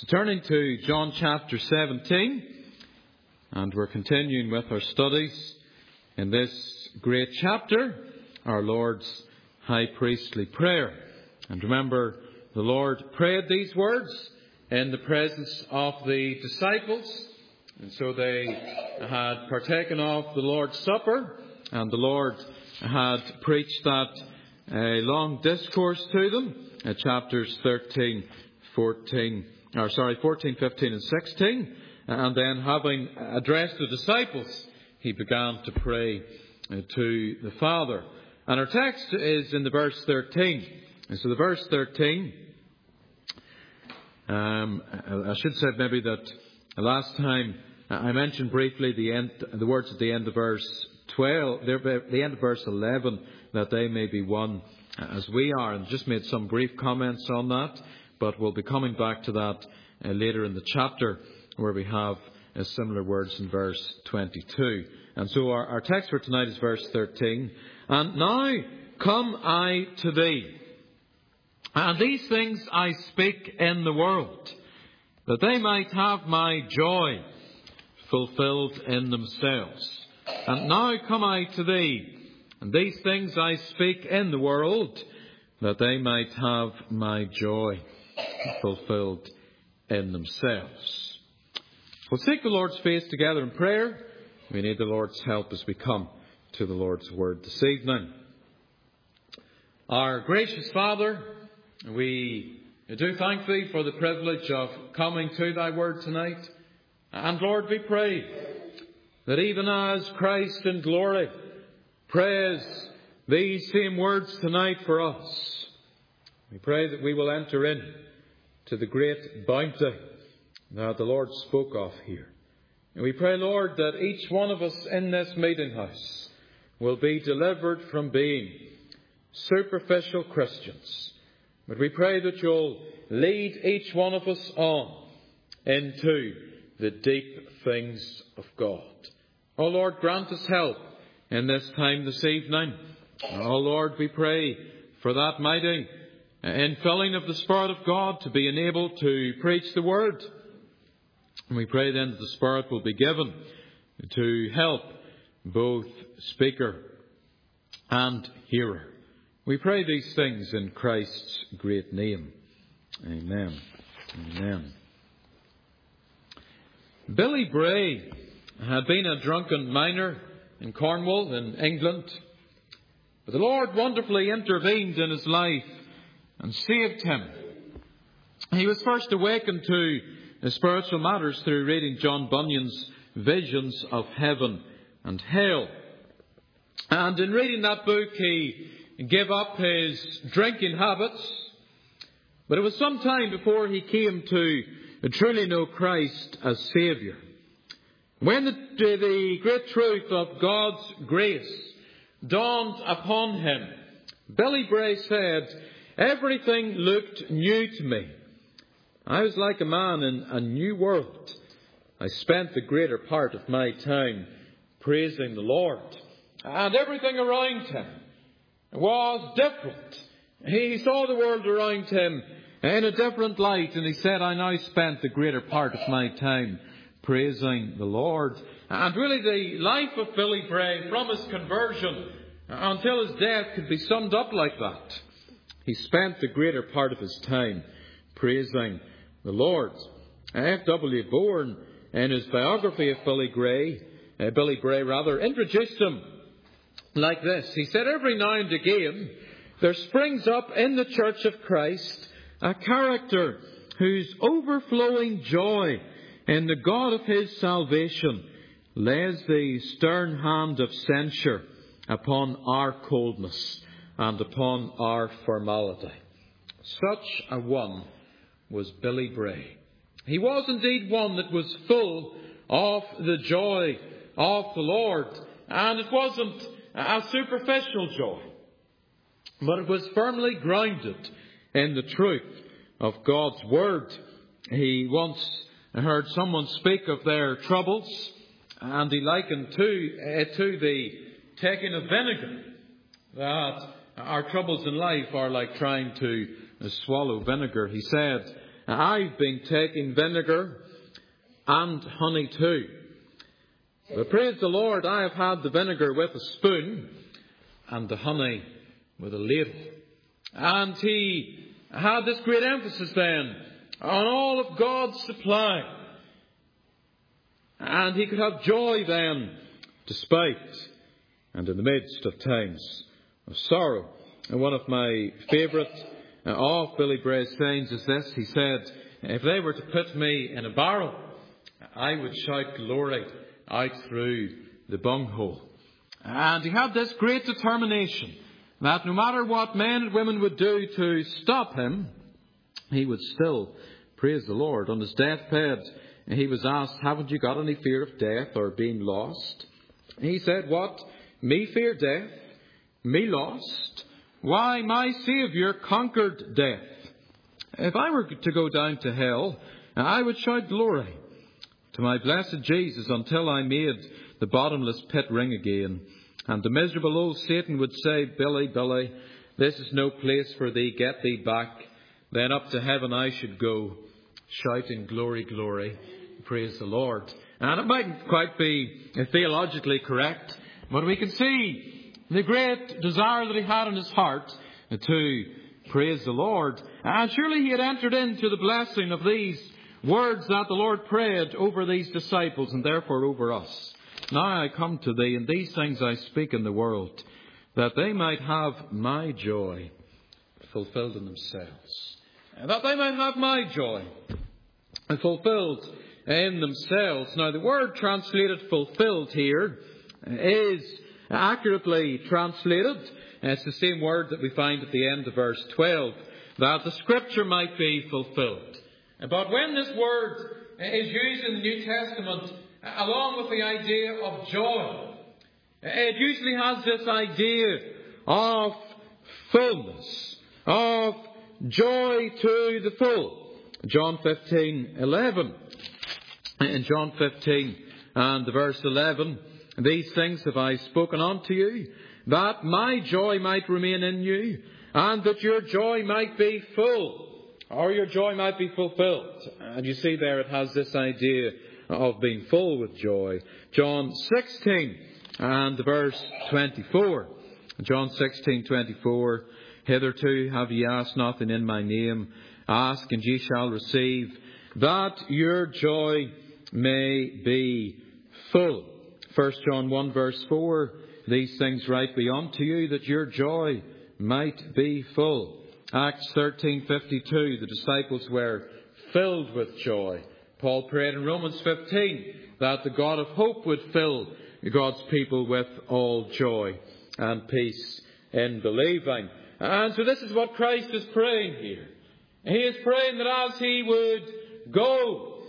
So turning to John chapter 17, and we're continuing with our studies in this great chapter, our Lord's high priestly prayer. And remember, the Lord prayed these words in the presence of the disciples, and so they had partaken of the Lord's Supper, and the Lord had preached that long discourse to them, chapters 14, 15 and 16. And then, having addressed the disciples, he began to pray to the Father. And our text is in the verse 13. And so the verse 13, I should say maybe that last time I mentioned briefly the words at the end of verse 12, the end of verse 11, that they may be one as we are, and just made some brief comments on that, but we'll be coming back to that later in the chapter, where we have similar words in verse 22. And so our text for tonight is verse 13. And now come I to thee, and these things I speak in the world, that they might have my joy fulfilled in themselves. And now come I to thee, and these things I speak in the world, that they might have my joy fulfilled in themselves. We'll seek the Lord's face together in prayer. We need the Lord's help as we come to the Lord's Word this evening. Our gracious Father, we do thank Thee for the privilege of coming to Thy Word tonight. And Lord, we pray that even as Christ in glory prays these same words tonight for us, we pray that we will enter in to the great bounty that the Lord spoke of here. And we pray, Lord, that each one of us in this meeting house will be delivered from being superficial Christians. But we pray that you'll lead each one of us on into the deep things of God. Oh Lord, grant us help in this time this evening. Oh Lord, we pray for that mighty infilling of the Spirit of God to be enabled to preach the Word. And we pray then that the Spirit will be given to help both speaker and hearer. We pray these things in Christ's great name. Amen. Amen. Billy Bray had been a drunken miner in Cornwall in England, but the Lord wonderfully intervened in his life and saved him. He was first awakened to spiritual matters through reading John Bunyan's Visions of Heaven and Hell. And in reading that book, he gave up his drinking habits. But it was some time before he came to truly know Christ as Saviour. When the great truth of God's grace dawned upon him, Billy Bray said, "Everything looked new to me. I was like a man in a new world. I spent the greater part of my time praising the Lord. And everything around him was different. He saw the world around him in a different light, and he said, I now spent the greater part of my time praising the Lord." And really the life of Billy Bray, from his conversion until his death, could be summed up like that. He spent the greater part of his time praising the Lord. F.W. Bourne, in his biography of Billy Bray, introduced him like this. He said, "Every now and again there springs up in the Church of Christ a character whose overflowing joy in the God of his salvation lays the stern hand of censure upon our coldness and upon our formality." Such a one was Billy Bray. He was indeed one that was full of the joy of the Lord. And it wasn't a superficial joy, but it was firmly grounded in the truth of God's Word. He once heard someone speak of their troubles, and he likened it to the taking of vinegar, that our troubles in life are like trying to swallow vinegar. He said, I've been taking vinegar and honey too. But praise the Lord, I have had the vinegar with a spoon and the honey with a ladle. And he had this great emphasis then on all of God's supply. And he could have joy then, despite and in the midst of times of sorrow. And one of my favourite of Billy Bray's sayings is this. He said, if they were to put me in a barrel, I would shout glory out through the bunghole. And he had this great determination that no matter what men and women would do to stop him, he would still praise the Lord. On his deathbed, he was asked, haven't you got any fear of death or being lost? He said, what? Me fear death? Me lost? Why, my Saviour conquered death. If I were to go down to hell, I would shout glory to my blessed Jesus until I made the bottomless pit ring again. And the miserable old Satan would say, Billy, Billy, this is no place for thee, get thee back. Then up to heaven I should go, shouting glory, glory, praise the Lord. And it mightn't quite be theologically correct, but we can see the great desire that he had in his heart to praise the Lord. And surely he had entered into the blessing of these words that the Lord prayed over these disciples and therefore over us. Now I come to thee, and these things I speak in the world, that they might have my joy fulfilled in themselves. That they might have my joy fulfilled in themselves. Now the word translated fulfilled here is accurately translated. It's the same word that we find at the end of verse 12, that the scripture might be fulfilled. But when this word is used in the New Testament, along with the idea of joy, it usually has this idea of fullness, of joy to the full. John 15:11. In John 15 and verse 11, these things have I spoken unto you, that my joy might remain in you, and that your joy might be full, or your joy might be fulfilled. And you see there it has this idea of being full with joy. John 16 and verse 24. John 16:24. Hitherto have ye asked nothing in my name. Ask and ye shall receive, that your joy may be full. 1 John 1 verse 4. These things write we unto you, that your joy might be full. Acts 13:52. The disciples were filled with joy. Paul prayed in Romans 15 that the God of hope would fill God's people with all joy and peace in believing. And so this is what Christ is praying here. He is praying that as he would go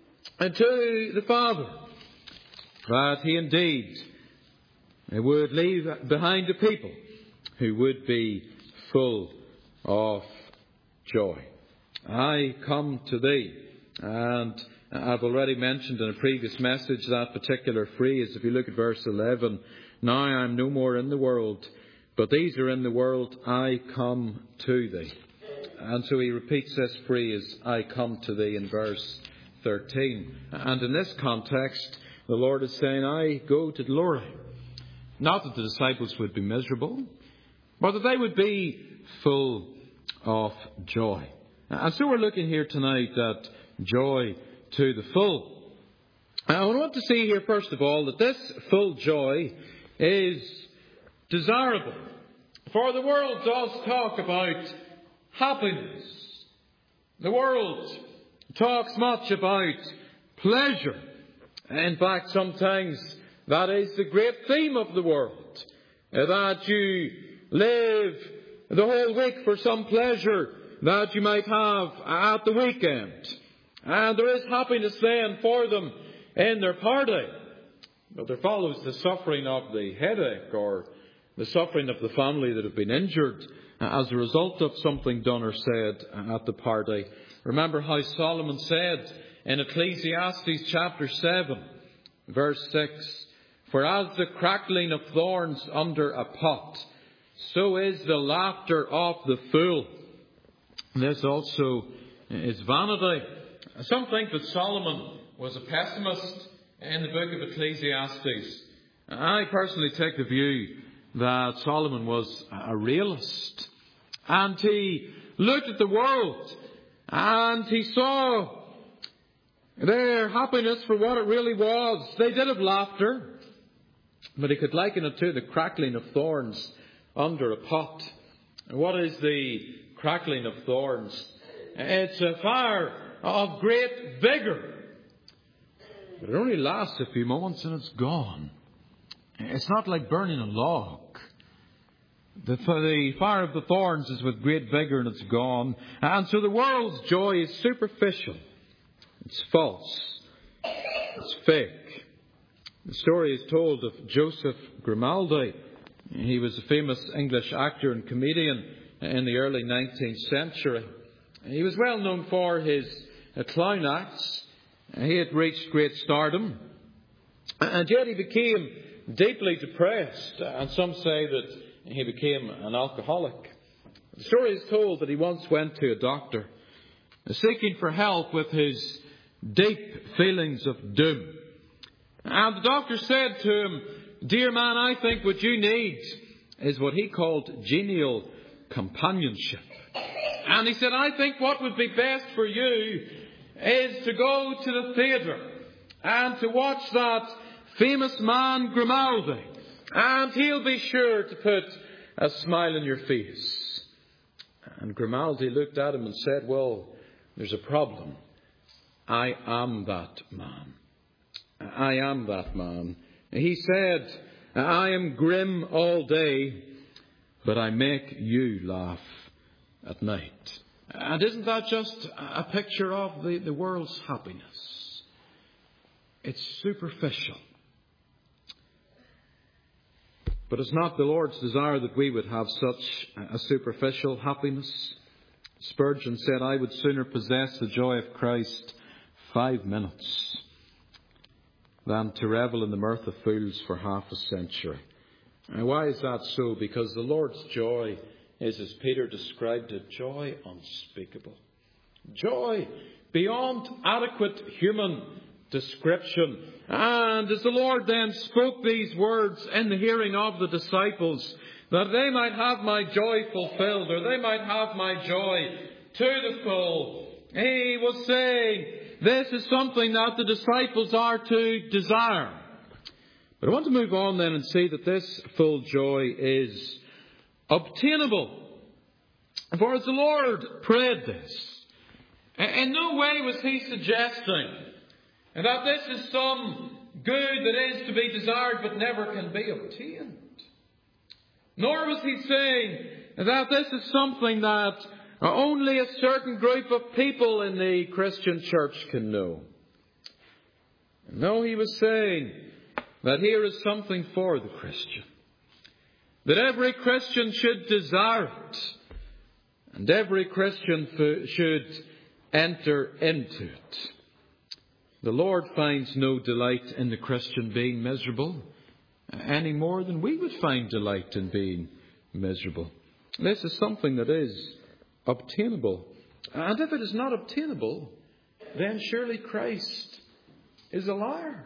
to the Father, that he indeed would leave behind a people who would be full of joy. I come to thee. And I've already mentioned in a previous message that particular phrase. If you look at verse 11, now I am no more in the world, but these are in the world, I come to thee. And so he repeats this phrase, I come to thee, in verse 13. And in this context, the Lord is saying, I go to glory. Not that the disciples would be miserable, but that they would be full of joy. And so we're looking here tonight at joy to the full. I want to see here, first of all, that this full joy is desirable. For the world does talk about happiness. The world talks much about pleasure. In fact, sometimes that is the great theme of the world. That you live the whole week for some pleasure that you might have at the weekend. And there is happiness then for them in their party. But there follows the suffering of the headache or the suffering of the family that have been injured as a result of something done or said at the party. Remember how Solomon said in Ecclesiastes chapter 7, verse 6, for as the crackling of thorns under a pot, so is the laughter of the fool. This also is vanity. Some think that Solomon was a pessimist in the book of Ecclesiastes. I personally take the view that Solomon was a realist. And he looked at the world and he saw their happiness for what it really was. They did have laughter, but he could liken it to the crackling of thorns under a pot. And what is the crackling of thorns? It's a fire of great vigour. But it only lasts a few moments and it's gone. It's not like burning a log. The fire of the thorns is with great vigour and it's gone. And so the world's joy is superficial. It's false. It's fake. The story is told of Joseph Grimaldi. He was a famous English actor and comedian in the early 19th century. He was well known for his clown acts. He had reached great stardom. And yet he became deeply depressed. And some say that he became an alcoholic. The story is told that he once went to a doctor seeking for help with his deep feelings of doom. And the doctor said to him, "Dear man, I think what you need is what he called genial companionship." And he said, "I think what would be best for you is to go to the theatre and to watch that famous man Grimaldi. And he'll be sure to put a smile on your face." And Grimaldi looked at him and said, "Well, there's a problem. I am that man. I am that man." He said, "I am grim all day, but I make you laugh at night." And isn't that just a picture of the world's happiness? It's superficial. But it's not the Lord's desire that we would have such a superficial happiness. Spurgeon said, "I would sooner possess the joy of Christ 5 minutes than to revel in the mirth of fools for half a century." And why is that so? Because the Lord's joy is, as Peter described it, joy unspeakable. Joy beyond adequate human description. And as the Lord then spoke these words in the hearing of the disciples, that they might have my joy fulfilled, or they might have my joy to the full, he was saying, this is something that the disciples are to desire. But I want to move on then and see that this full joy is obtainable. For as the Lord prayed this, in no way was he suggesting that this is some good that is to be desired but never can be obtained. Nor was he saying that this is something that only a certain group of people in the Christian church can know. No, he was saying that here is something for the Christian. That every Christian should desire it. And every Christian should enter into it. The Lord finds no delight in the Christian being miserable any more than we would find delight in being miserable. This is something that is obtainable. And if it is not obtainable, then surely Christ is a liar.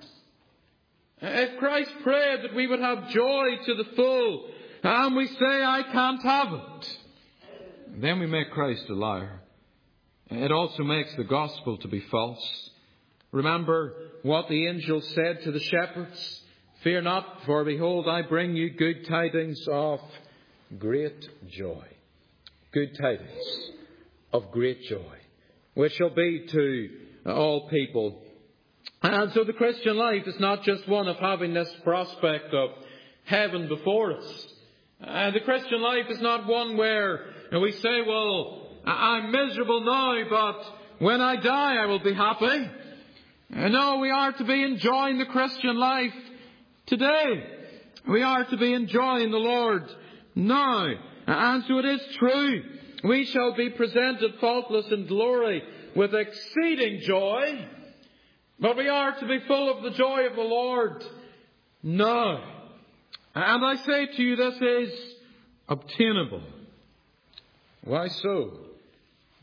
If Christ prayed that we would have joy to the full, and we say, "I can't have it," then we make Christ a liar. It also makes the gospel to be false. Remember what the angel said to the shepherds: "Fear not, for behold, I bring you good tidings of great joy." Good tidings of great joy, which shall be to all people. And so the Christian life is not just one of having this prospect of heaven before us. The Christian life is not one where we say, "Well, I'm miserable now, but when I die I will be happy." No, we are to be enjoying the Christian life today. We are to be enjoying the Lord now. And so it is true. We shall be presented faultless in glory with exceeding joy. But we are to be full of the joy of the Lord now. And I say to you, this is obtainable. Why so?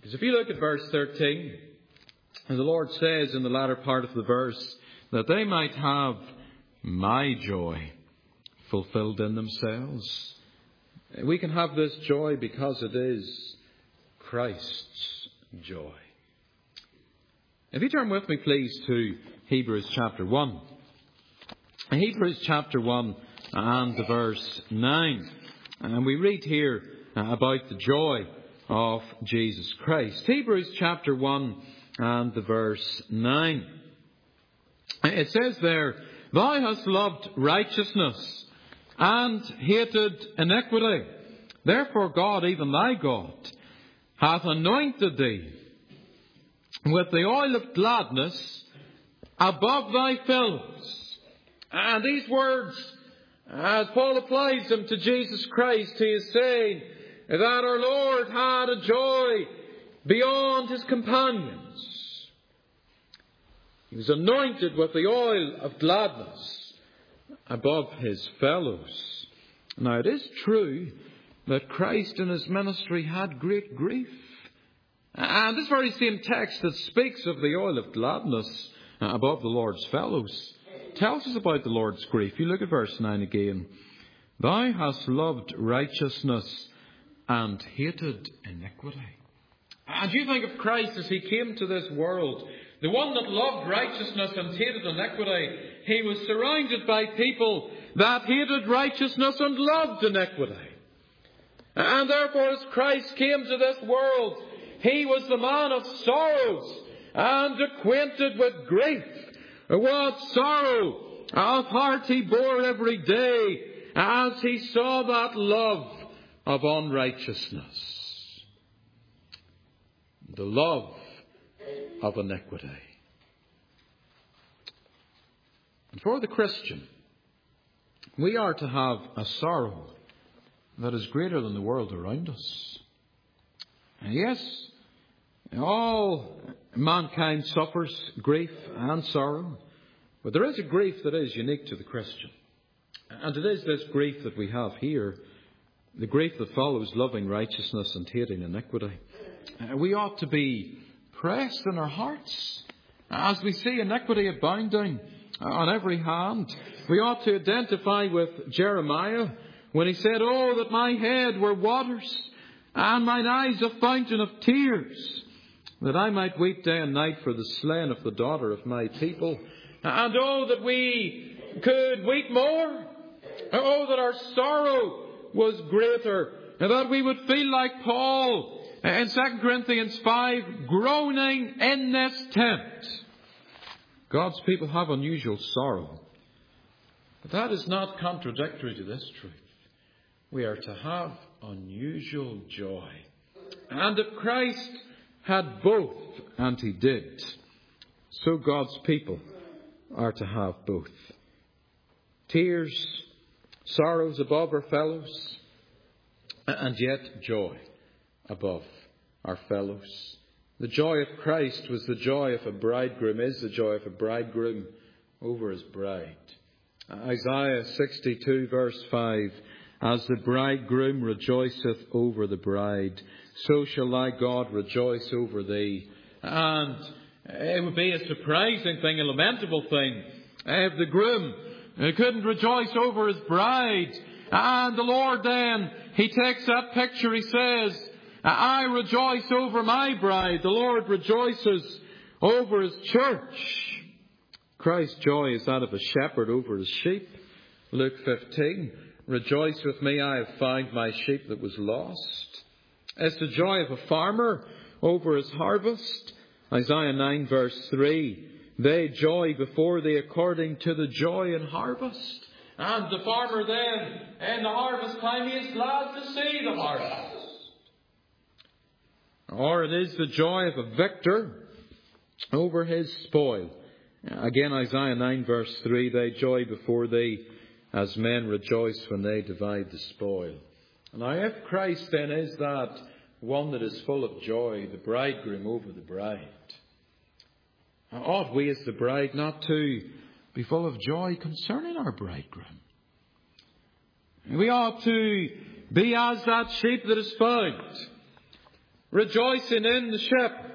Because if you look at verse 13, and the Lord says in the latter part of the verse, that they might have my joy fulfilled in themselves. We can have this joy because it is Christ's joy. If you turn with me, please, to Hebrews chapter 1. Hebrews chapter 1 and the verse 9. And we read here about the joy of Jesus Christ. Hebrews chapter 1 and the verse 9. It says there, Thou hast loved righteousness and hated iniquity. Therefore God, even thy God, hath anointed thee with the oil of gladness above thy fellows. And these words, as Paul applies them to Jesus Christ, he is saying that our Lord had a joy beyond his companions. He was anointed with the oil of gladness above his fellows. Now it is true that Christ in his ministry had great grief. And this very same text that speaks of the oil of gladness above the Lord's fellows tells us about the Lord's grief. You look at verse 9 again. Thou hast loved righteousness and hated iniquity. And you think of Christ as he came to this world, the one that loved righteousness and hated iniquity. He was surrounded by people that hated righteousness and loved iniquity. And therefore, as Christ came to this world, he was the man of sorrows and acquainted with grief. What sorrow of heart he bore every day as he saw that love of unrighteousness. The love of iniquity. And for the Christian, we are to have a sorrow that is greater than the world around us. And yes, all mankind suffers grief and sorrow, but there is a grief that is unique to the Christian. And it is this grief that we have here, the grief that follows loving righteousness and hating iniquity. We ought to be pressed in our hearts as we see iniquity abounding on every hand. We ought to identify with Jeremiah when he said, Oh, that my head were waters and mine eyes a fountain of tears, that I might weep day and night for the slain of the daughter of my people. And oh, that we could weep more. Oh, that our sorrow was greater, and that we would feel like Paul in 2 Corinthians 5, groaning in this tent. God's people have unusual sorrow. But that is not contradictory to this truth. We are to have unusual joy. And if Christ had both, and he did, so God's people are to have both. Tears, sorrows above our fellows, and yet joy above our fellows. The joy of Christ was the joy of a bridegroom, is the joy of a bridegroom over his bride. Isaiah 62 verse 5, As the bridegroom rejoiceth over the bride, so shall thy God rejoice over thee. And it would be a surprising thing, a lamentable thing, if the groom couldn't rejoice over his bride. And the Lord then, he takes that picture, he says, I rejoice over my bride. The Lord rejoices over his church. Christ's joy is that of a shepherd over his sheep. Luke 15, Rejoice with me, I have found my sheep that was lost. It's the joy of a farmer over his harvest. Isaiah 9 verse 3, They joy before thee according to the joy in harvest. And the farmer then, in the harvest time, he is glad to see the harvest. Or it is the joy of a victor over his spoil. Again, Isaiah 9 verse 3, They joy before thee as men rejoice when they divide the spoil. Now if Christ then is that one that is full of joy, the bridegroom over the bride, ought we as the bride not to be full of joy concerning our bridegroom? We ought to be as that sheep that is found. rejoicing in the shepherd.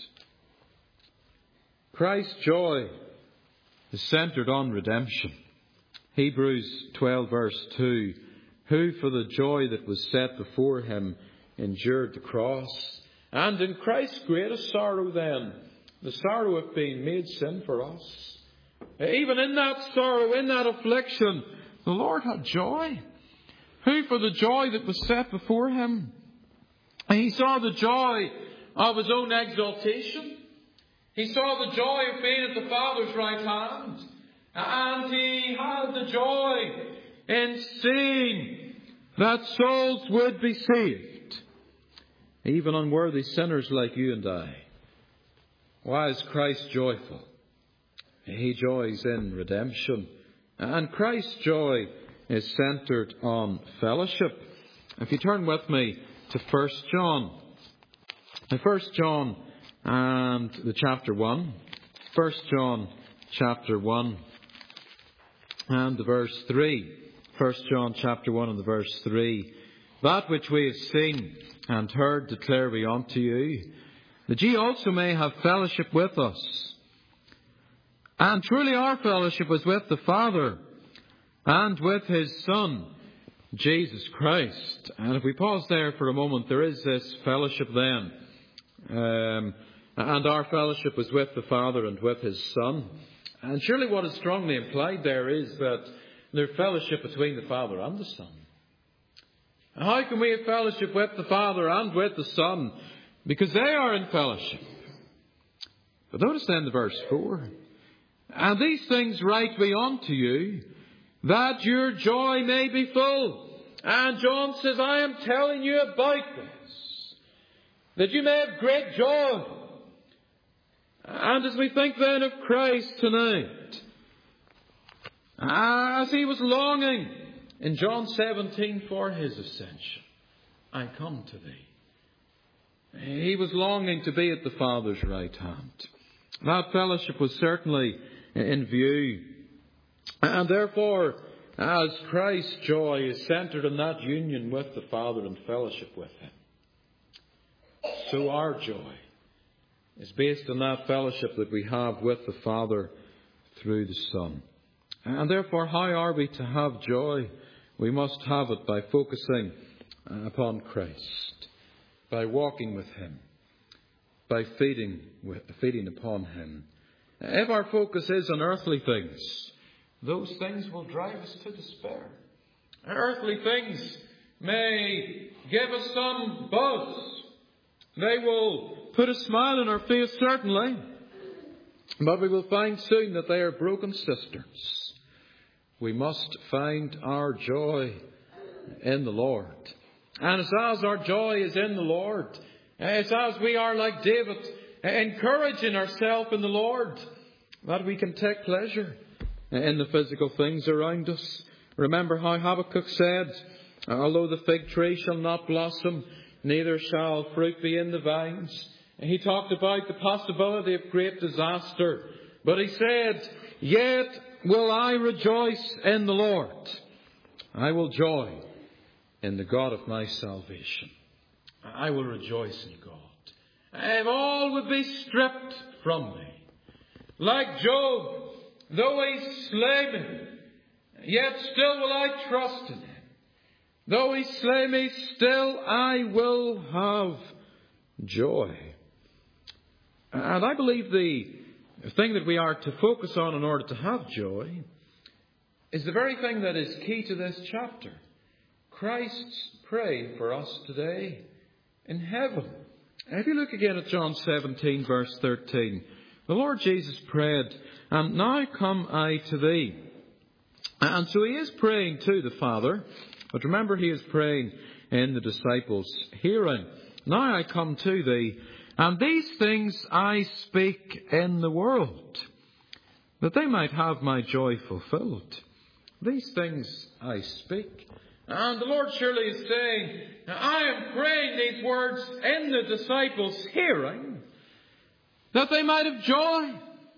Christ's joy is centered on redemption. Hebrews 12 verse 2, who for the joy that was set before him endured the cross, and in Christ's greatest sorrow then, the sorrow of being made sin for us. Even in that sorrow, in that affliction, the Lord had joy. Who for the joy that was set before him. He saw the joy of his own exaltation. He saw the joy of being at the Father's right hand. And he had the joy in seeing that souls would be saved. Even unworthy sinners like you and I. Why is Christ joyful? He joys in redemption. And Christ's joy is centered on fellowship. If you turn with me to 1 John. 1 John and the chapter 1. 1 John chapter 1 and the verse 3. 1 John chapter 1 and the verse 3. That which we have seen and heard declare we unto you, that ye also may have fellowship with us. And truly our fellowship was with the Father and with his Son, Jesus Christ. And if we pause there for a moment, there is this fellowship then. And our fellowship was with the Father and with his Son. And surely what is strongly implied there is that there's fellowship between the Father and the Son. How can we have fellowship with the Father and with the Son? Because they are in fellowship. But notice then the verse 4. And these things write we unto you, that your joy may be full. And John says, I am telling you about this, that you may have great joy. And as we think then of Christ tonight, as he was longing in John 17 for his ascension, I come to thee. He was longing to be at the Father's right hand. That fellowship was certainly in view. And therefore, as Christ's joy is centered in that union with the Father and fellowship with him, so our joy is based on that fellowship that we have with the Father through the Son. And therefore, how are we to have joy? We must have it by focusing upon Christ, by walking with him, by feeding upon him. If our focus is on earthly things, those things will drive us to despair. Earthly things may give us some buzz. They will put a smile on our face, certainly. But we will find soon that they are broken cisterns. We must find our joy in the Lord. And as our joy is in the Lord, as we are like David, encouraging ourselves in the Lord, that we can take pleasure in the physical things around us. Remember how Habakkuk said, although the fig tree shall not blossom, neither shall fruit be in the vines. He talked about the possibility of great disaster. But he said, yet will I rejoice in the Lord. I will joy in the God of my salvation. I will rejoice in God. If all would be stripped from me, like Job, though he slay me, yet still will I trust in him. Though he slay me, still I will have joy. And I believe the thing that we are to focus on in order to have joy is the very thing that is key to this chapter. Christ's praying for us today in heaven. And if you look again at John 17 verse 13, the Lord Jesus prayed, and now come I to thee. And so he is praying to the Father, but remember he is praying in the disciples' hearing. Now I come to thee, and these things I speak in the world, that they might have my joy fulfilled. These things I speak. And the Lord surely is saying, I am praying these words in the disciples' hearing, that they might have joy.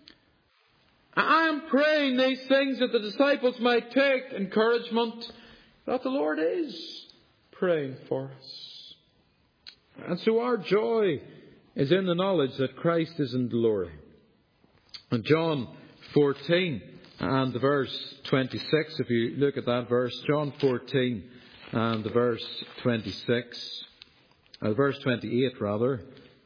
I am praying these things that the disciples might take encouragement, that the Lord is praying for us. And so our joy is in the knowledge that Christ is in glory. And John 14 and the verse 26, if you look at that verse, John 14 and the verse 26, verse 28 rather.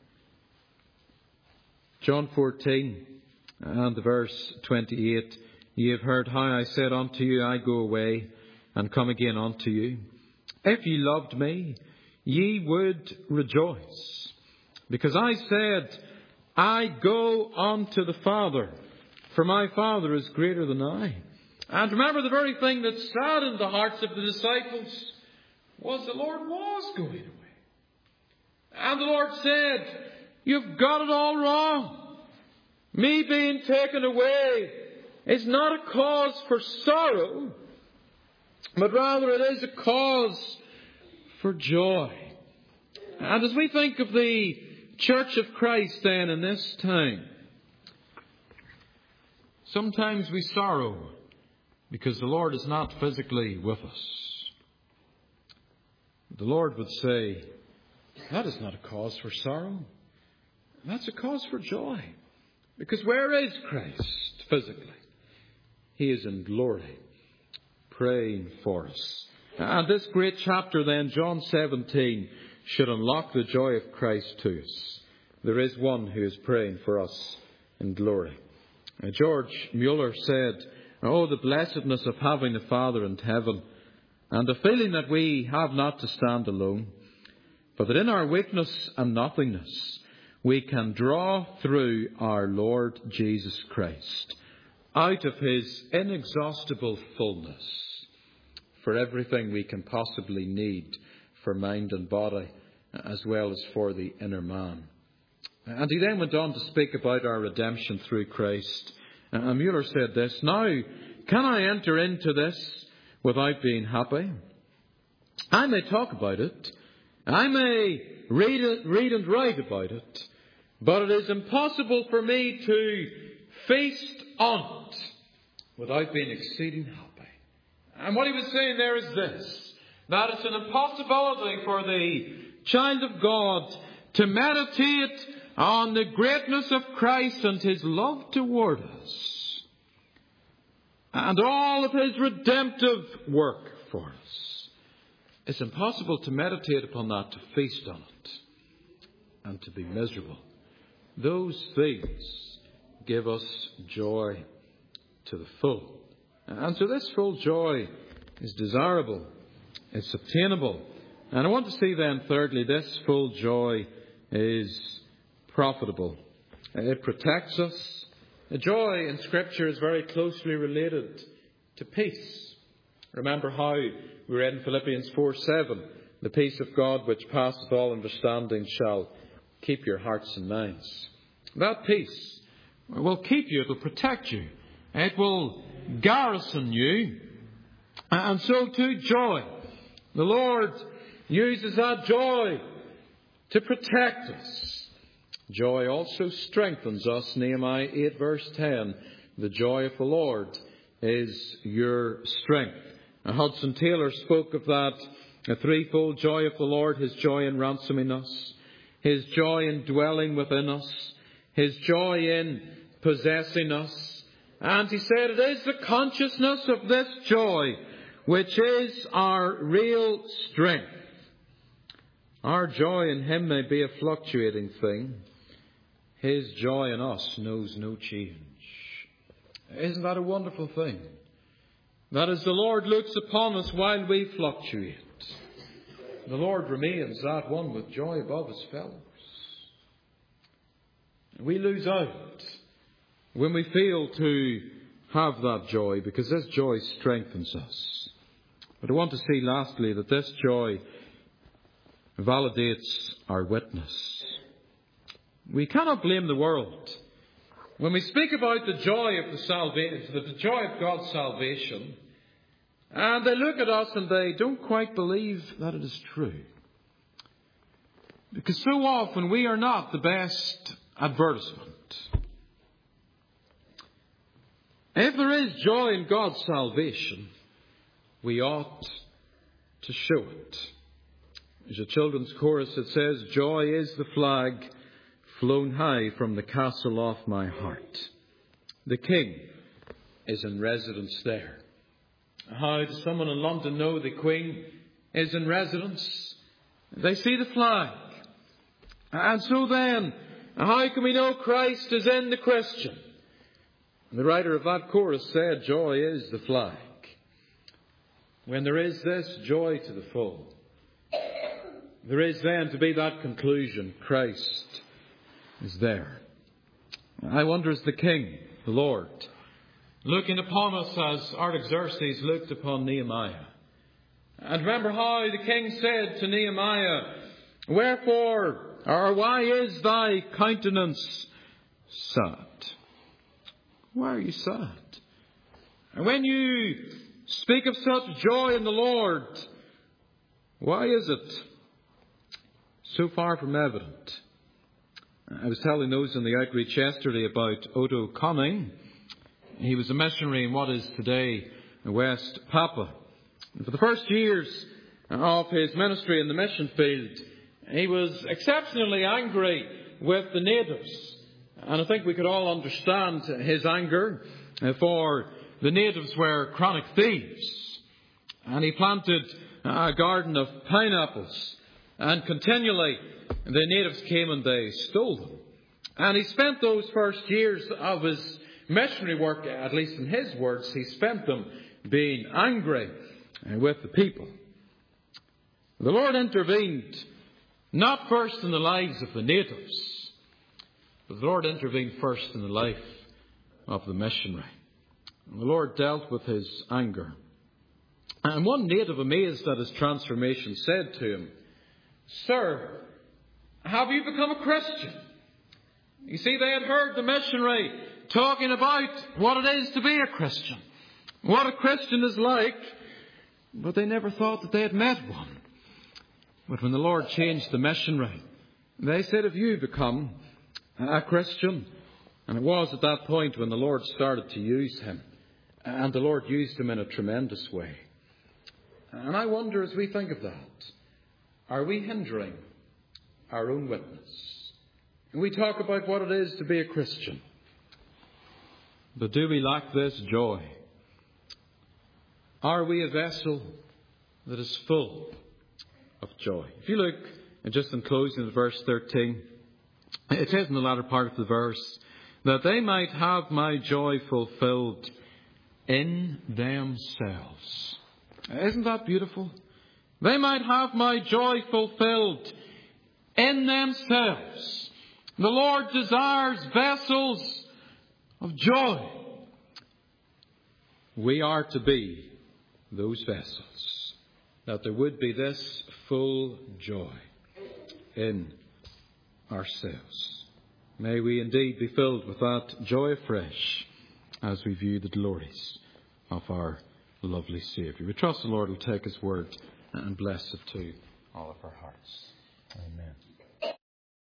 John 14 and the verse 28. Ye have heard how I said unto you, I go away and come again unto you. If ye loved me, ye would rejoice. Because I said, I go unto the Father, for my Father is greater than I. And remember, the very thing that saddened the hearts of the disciples was the Lord was going away. And the Lord said, you've got it all wrong. Me being taken away is not a cause for sorrow, but rather it is a cause for joy. And as we think of the Church of Christ then in this time, sometimes we sorrow because the Lord is not physically with us. The Lord would say, that is not a cause for sorrow. That's a cause for joy. Because where is Christ physically? He is in glory, praying for us. And this great chapter then, John 17, should unlock the joy of Christ to us. There is one who is praying for us in glory. George Mueller said, oh, the blessedness of having the Father in heaven, and the feeling that we have not to stand alone, but that in our weakness and nothingness we can draw through our Lord Jesus Christ out of his inexhaustible fullness for everything we can possibly need for mind and body, as well as for the inner man. And he then went on to speak about our redemption through Christ. And Mueller said this, now, can I enter into this without being happy? I may talk about it. I may read and write about it. But it is impossible for me to feast on it without being exceeding happy. And what he was saying there is this, that it's an impossibility for the child of God to meditate on the greatness of Christ and his love toward us and all of his redemptive work for us. It's impossible to meditate upon that, to feast on it, and to be miserable. Those things give us joy to the full. And so this full joy is desirable. It's obtainable. And I want to see then, thirdly, this full joy is profitable. It protects us. Joy in Scripture is very closely related to peace. Remember how we read in Philippians 4:7, the peace of God which passeth all understanding shall keep your hearts and minds. That peace will keep you. It will protect you. It will garrison you. And so too joy. The Lord uses that joy to protect us. Joy also strengthens us. Nehemiah 8 verse 10. The joy of the Lord is your strength. And Hudson Taylor spoke of that. A threefold joy of the Lord. His joy in ransoming us. His joy in dwelling within us. His joy in possessing us. And he said it is the consciousness of this joy which is our real strength. Our joy in him may be a fluctuating thing. His joy in us knows no change. Isn't that a wonderful thing? That as the Lord looks upon us while we fluctuate, the Lord remains that one with joy above his fellows. We lose out when we fail to have that joy, because this joy strengthens us. But I want to see lastly that this joy validates our witness. We cannot blame the world. When we speak about the joy of the joy of God's salvation, and they look at us and they don't quite believe that it is true. Because so often we are not the best advertisement. If there is joy in God's salvation, we ought to show it. There's a children's chorus that says, "Joy is the flag flown high from the castle of my heart." The King is in residence there. How does someone in London know the Queen is in residence? They see the flag. And so then, how can we know Christ is in the Christian? And the writer of that chorus said, "Joy is the flag." When there is this joy to the full, there is then to be that conclusion: Christ is there. I wonder, is the King, the Lord, looking upon us as Artaxerxes looked upon Nehemiah? And remember how the king said to Nehemiah, "Wherefore, or why is thy countenance sad?" Why are you sad? And when you speak of such joy in the Lord, why is it so far from evident? I was telling those in the outreach yesterday about Odo Conning. He was a missionary in what is today West Papua. And for the first years of his ministry in the mission field, he was exceptionally angry with the natives. And I think we could all understand his anger, for the natives were chronic thieves. And he planted a garden of pineapples, and continually the natives came and they stole them. And he spent those first years of his missionary work, at least in his words, he spent them being angry with the people. The Lord intervened not first in the lives of the natives, but the Lord intervened first in the life of the missionary. And the Lord dealt with his anger. And one native, amazed at his transformation, said to him, "Sir, have you become a Christian?" You see, they had heard the missionary talking about what it is to be a Christian, what a Christian is like, but they never thought that they had met one. But when the Lord changed the missionary, they said, "Have you become a Christian?" And it was at that point when the Lord started to use him. And the Lord used him in a tremendous way. And I wonder, as we think of that, are we hindering our own witness? And we talk about what it is to be a Christian, but do we lack this joy? Are we a vessel that is full of joy? If you look, and just in closing at verse 13, it says in the latter part of the verse, "That they might have my joy fulfilled in themselves." Isn't that beautiful? They might have my joy fulfilled in themselves. The Lord desires vessels of joy. We are to be those vessels, that there would be this full joy in ourselves. May we indeed be filled with that joy afresh as we view the glories of our lovely Saviour. We trust the Lord will take his word and bless it to all of our hearts. Amen.